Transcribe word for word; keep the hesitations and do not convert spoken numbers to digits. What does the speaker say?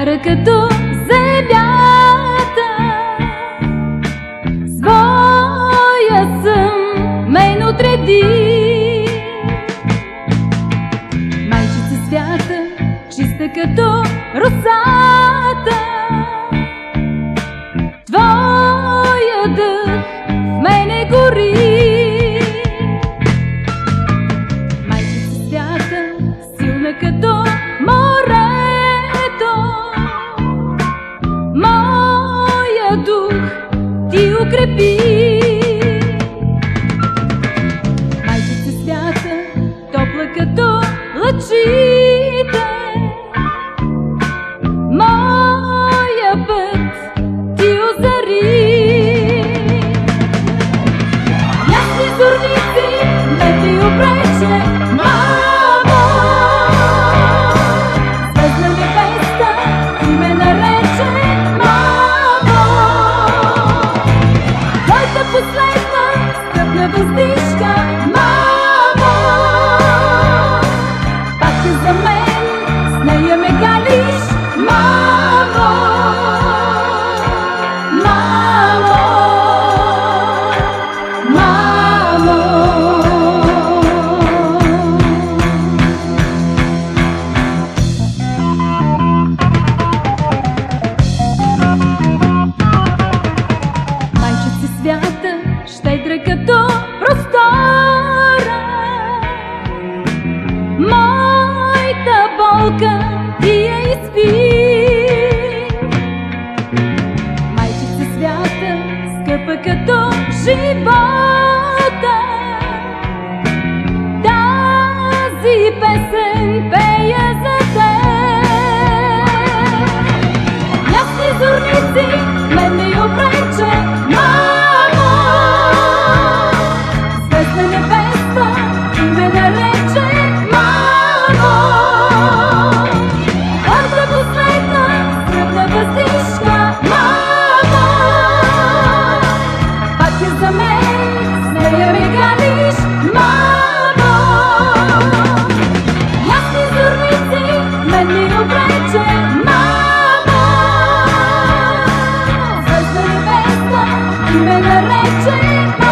щедра като земята, своя съм мен отреди. Майчица свята, чиста като росата, твоя дъх в мене гори. Майчица свята, силна като морето, моя дух ти укрепи. Майчица свята, топла като лъчите, моя път ти озари. Ясни зорници ме ти обрече, мамо, звездна невеста ти ме нарече, мамо. Твоята последна стъпна въздишка, мамо, пак е за мен, с нея ме галиш, мамо, мамо, мамо. Майчица свята, щедра като простора, моята болка ти я изпи. Майчица свята, скъпа като живота, тази песен пея за теб. Ясни зорници мен ми обрече, мамо, звездна невеста ти ме нарече, мамо. Твоята последна скръбна въздишка, мамо, пак е за мен, с нея ми галиш, мамо. Ясни зорници мен ми обрече, мамо, звездна невеста ти ме нарече, мамо.